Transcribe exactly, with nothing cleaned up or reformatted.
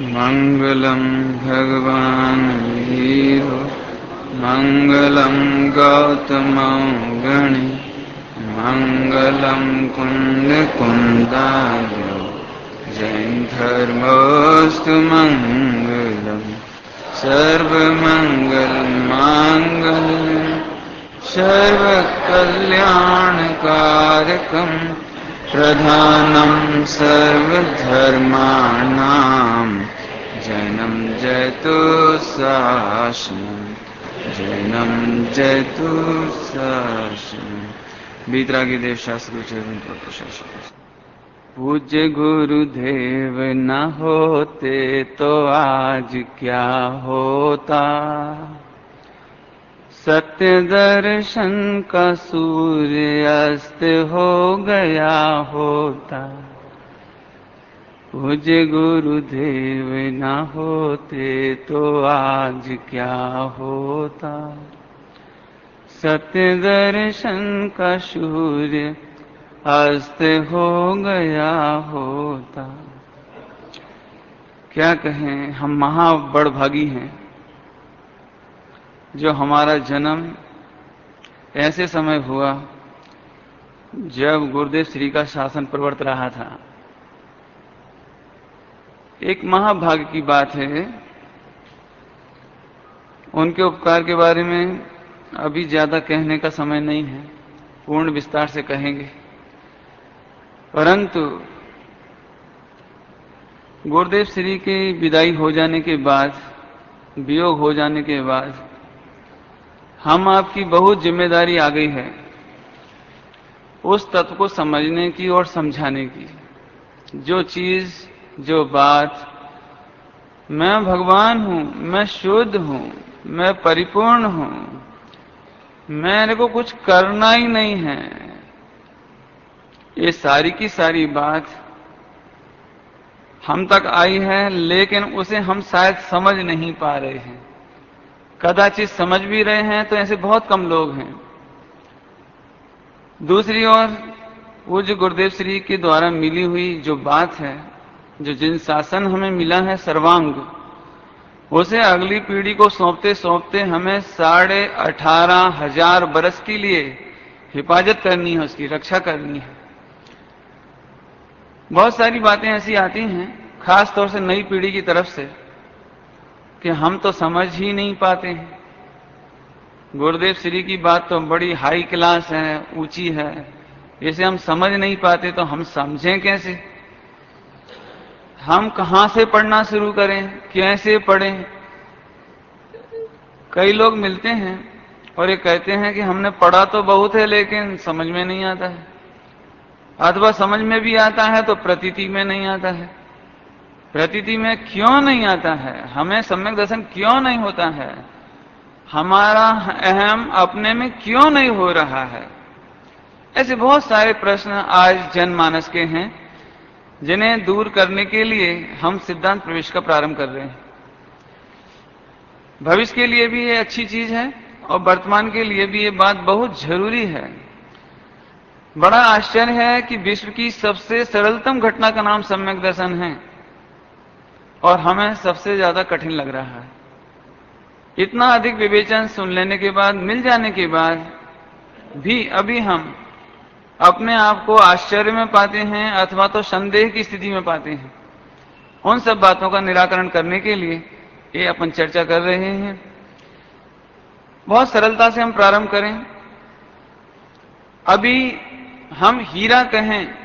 मंगलम भगवान वीरो मंगलम गौतम गणे मंगलम कुंद कुंदायो जैन धर्मोस्तु मंगलम सर्वमंगल मांगल्यम सर्वकल्याणकारकम प्रधानम सर्वधर्माणां जैनम जयतु शासनम जैनम जयतु शासनम। बीतरागी देव शास्त्र प्रशासन। पूज्य गुरुदेव न होते तो आज क्या होता, सत्य दर्शन का सूर्य अस्त हो गया होता। पूज्य गुरुदेव न होते तो आज क्या होता, सत्य दर्शन का सूर्य अस्त हो गया होता। क्या कहें, हम महा बड़भागी हैं जो हमारा जन्म ऐसे समय हुआ जब गुरुदेव श्री का शासन प्रवर्त रहा था। एक महाभाग्य की बात है। उनके उपकार के बारे में अभी ज्यादा कहने का समय नहीं है, पूर्ण विस्तार से कहेंगे। परंतु गुरुदेव श्री की विदाई हो जाने के बाद, वियोग हो जाने के बाद हम आपकी बहुत जिम्मेदारी आ गई है उस तत्व को समझने की और समझाने की। जो चीज, जो बात, मैं भगवान हूं, मैं शुद्ध हूं, मैं परिपूर्ण हूं, मेरे को कुछ करना ही नहीं है, ये सारी की सारी बात हम तक आई है, लेकिन उसे हम शायद समझ नहीं पा रहे हैं। कदाचित समझ भी रहे हैं तो ऐसे बहुत कम लोग हैं। दूसरी ओर पूज्य गुरुदेव श्री के द्वारा मिली हुई जो बात है, जो जिन शासन हमें मिला है सर्वांग, उसे अगली पीढ़ी को सौंपते सौंपते हमें साढ़े अठारह हजार बरस के लिए हिफाजत करनी है, उसकी रक्षा करनी है। बहुत सारी बातें ऐसी आती हैं, खास तौर से नई पीढ़ी की तरफ से, कि हम तो समझ ही नहीं पाते हैं। गुरुदेव श्री की बात तो बड़ी हाई क्लास है, ऊंची है, इसे हम समझ नहीं पाते तो हम समझें कैसे? हम कहां से पढ़ना शुरू करें, कैसे पढ़ें? कई लोग मिलते हैं और ये कहते हैं कि हमने पढ़ा तो बहुत है लेकिन समझ में नहीं आता है, अथवा समझ में भी आता है तो प्रतीति में नहीं आता है। प्रतीति में क्यों नहीं आता है? हमें सम्यक दर्शन क्यों नहीं होता है? हमारा अहम अपने में क्यों नहीं हो रहा है? ऐसे बहुत सारे प्रश्न आज जनमानस के हैं, जिन्हें दूर करने के लिए हम सिद्धांत प्रवेश का प्रारंभ कर रहे हैं। भविष्य के लिए भी ये अच्छी चीज है और वर्तमान के लिए भी ये बात बहुत जरूरी है। बड़ा आश्चर्य है कि विश्व की सबसे सरलतम घटना का नाम सम्यक दर्शन है और हमें सबसे ज्यादा कठिन लग रहा है। इतना अधिक विवेचन सुन लेने के बाद, मिल जाने के बाद भी अभी हम अपने आप को आश्चर्य में पाते हैं अथवा तो संदेह की स्थिति में पाते हैं। उन सब बातों का निराकरण करने के लिए ये अपन चर्चा कर रहे हैं। बहुत सरलता से हम प्रारंभ करें। अभी हम हीरा कहें